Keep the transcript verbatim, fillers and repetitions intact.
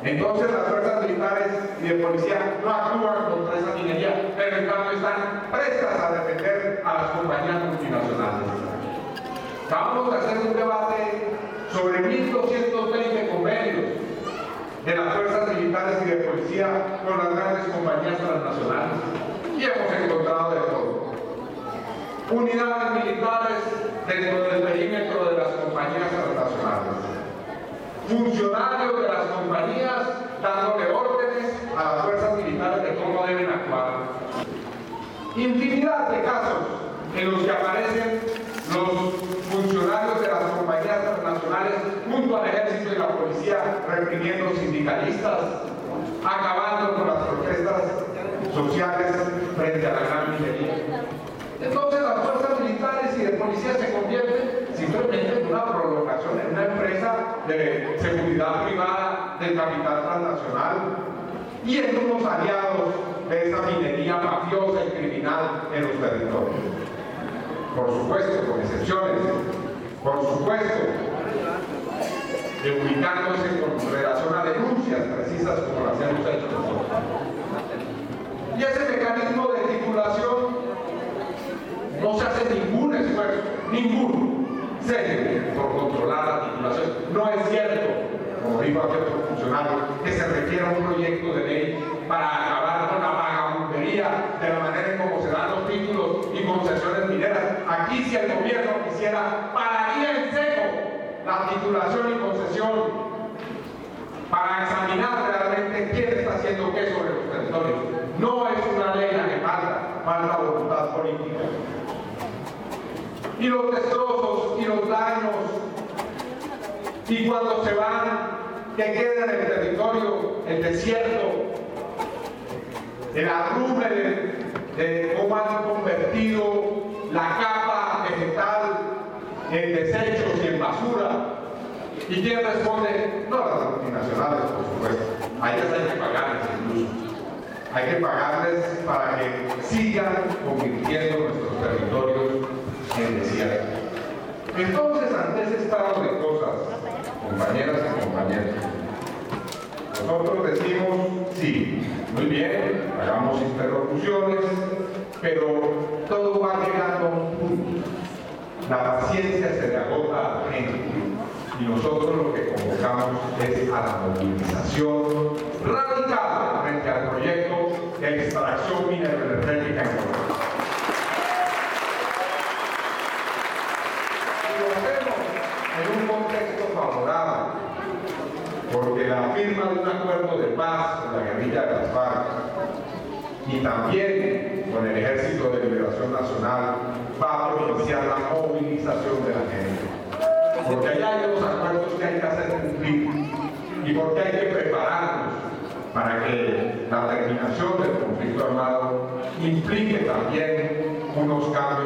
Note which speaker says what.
Speaker 1: Entonces las fuerzas militares y de policía no actúan contra esa minería, pero en cambio están prestas a defender a las compañías multinacionales. Acabamos de hacer un debate sobre mil doscientos veinte convenios de las fuerzas militares y de policía con las grandes compañías transnacionales y hemos encontrado de todo. Unidades militares dentro del perímetro de las compañías transnacionales, funcionarios de las compañías dándole órdenes a las fuerzas militares de cómo deben actuar. Infinidad de casos en los que aparecen los funcionarios de las compañías transnacionales junto al ejército y la policía reprimiendo sindicalistas, acabando con las protestas sociales frente a la gran minería. Entonces las fuerzas militares y de policía se convierten simplemente en una prolongación, en una empresa de seguridad privada del capital transnacional y en unos aliados de esa minería mafiosa y criminal en los territorios. Por supuesto, con excepciones, por supuesto, de ubicándose con relación a denuncias precisas como las hemos hecho nosotros. Y ese mecanismo de titulación no se hace ningún esfuerzo, ninguno, serio, por controlar la titulación. No es cierto, como dijo aquel funcionario, que se requiera un proyecto de ley para acabar con la vagabundería de la manera en cómo se dan los títulos y concesiones mineras. Aquí, si el gobierno quisiera, pararía en seco la titulación y concesión para examinar realmente quién está haciendo qué sobre los territorios. No es una ley la que falta, falta voluntad política. Y los destrozos y los daños, y cuando se van, que queda en el territorio el desierto, el arrume de, de cómo han convertido la capa vegetal en desechos y en basura. ¿Y quién responde? No, las multinacionales, por supuesto. A ellas hay que pagarles incluso. Hay que pagarles para que sigan convirtiendo nuestros territorios en desierto. Entonces, ante ese estado de cosas, compañeras y compañeros, nosotros decimos, sí, muy bien, hagamos interlocuciones, pero todo va llegando a un punto. La paciencia se le agota a la gente y nosotros lo que convocamos es a la movilización radical frente al proyecto de extracción mineroenergética en Colombia. Y lo hacemos en un contexto favorable, porque la firma de un acuerdo de paz con la guerrilla de las FARC y también con el Ejército de Liberación Nacional va a propiciar la movilización de la gente. Porque allá hay unos acuerdos que hay que hacer cumplir y porque hay que prepararnos para que la terminación del conflicto armado implique también unos cambios